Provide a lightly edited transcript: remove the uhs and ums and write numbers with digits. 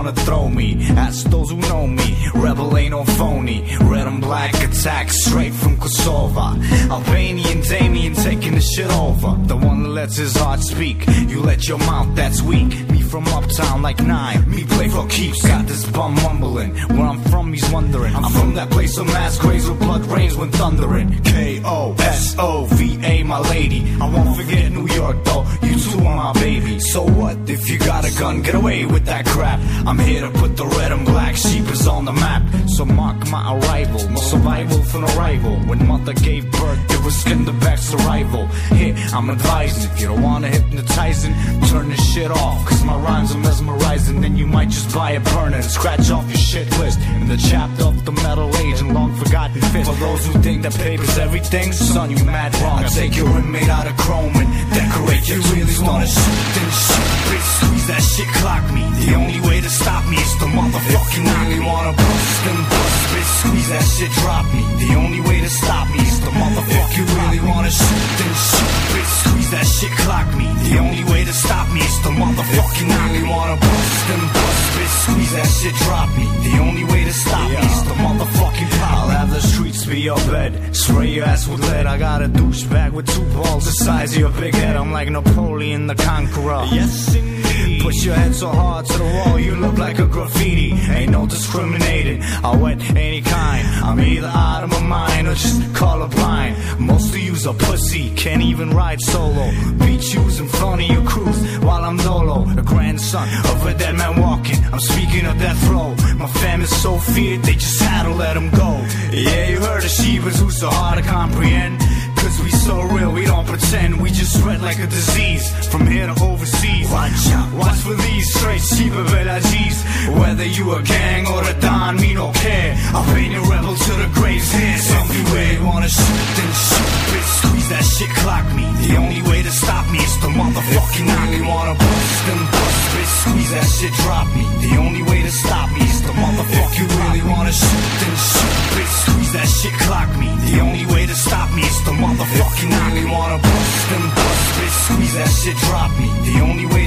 wanna throw me. Ask those who know me, rebel ain't no phony. Red and black attack straight from Kosovo. Albanian Damien taking the shit over. The one that lets his heart speak. You let your mouth, that's weak. Me from uptown like 9, me play for keeps. Got this bum mumbling, where I'm from he's wondering. I'm from that place of mass graves where blood rains when thundering. K-O-S-O-V-A, my lady. I won't forget New York though, you two are my baby. So what, if you got a gun, get away with that crap. I'm here to put the red and black sheepers on the map. So mark my arrival, no survival for no rival. When mother gave birth, it was Skinderback's arrival. Here, I'm advising, if you don't wanna hypnotizing, turn this shit off, cause my rhymes are mesmerizing. Then you might just buy a burner and scratch off your shit list in the chapter of the metal age and long forgotten fist. For those who think that paper's everything, son, you mad wrong. I take your rim made out of chrome and decorate your really wanna shoot, then shoot, bitch, squeeze that shit, clock me. The only way to stop me is the motherfucking knock. You wanna bust, then bust, bitch, squeeze that shit, drop me. The only way to stop me is the motherfucking. If you really wanna shoot, then shoot, bitch, squeeze that shit, clock me. The only way to stop me is the motherfucking knock. You wanna bust, then bust, bitch, squeeze that shit, drop me. The only way to stop me is the motherfucking pop. I'll have the streets be your bed, spray your ass with lead. I got a douchebag with 2 balls the size of your big head. I'm like Napoleon the Conqueror. Yes, indeed. Push your head so hard to the wall, you look like a graffiti. Ain't no discriminating, I wet any kind. I'm either out of my mind or just colorblind. Most of you's a pussy, can't even ride solo. Beat yous in front of your crews while I'm dolo. The grandson of a dead man walking, I'm speaking of death row. My fam is so feared, they just had to let him go. Yeah, you heard of Shivas, who's so hard to comprehend. Cause we so real, we don't pretend. We just spread like a disease, from here to overseas. Watch out, watch for these straight Shiva Velagis. Whether you a gang or a don, me no care. I'll paint a rebel to the grave's here. Some people you wanna shoot, then shoot, bitch, squeeze that shit, clock me. The only way to stop me is the motherfucking knock. You wanna bust, then bust, bitch, squeeze that shit, drop me. The only way to stop me is the motherfucking. If you really wanna shoot, then shoot, bitch, squeeze that shit, clock me. The only way to stop me is the motherfucking knock. You wanna bust, then bust, bitch, squeeze that shit, drop me. The only way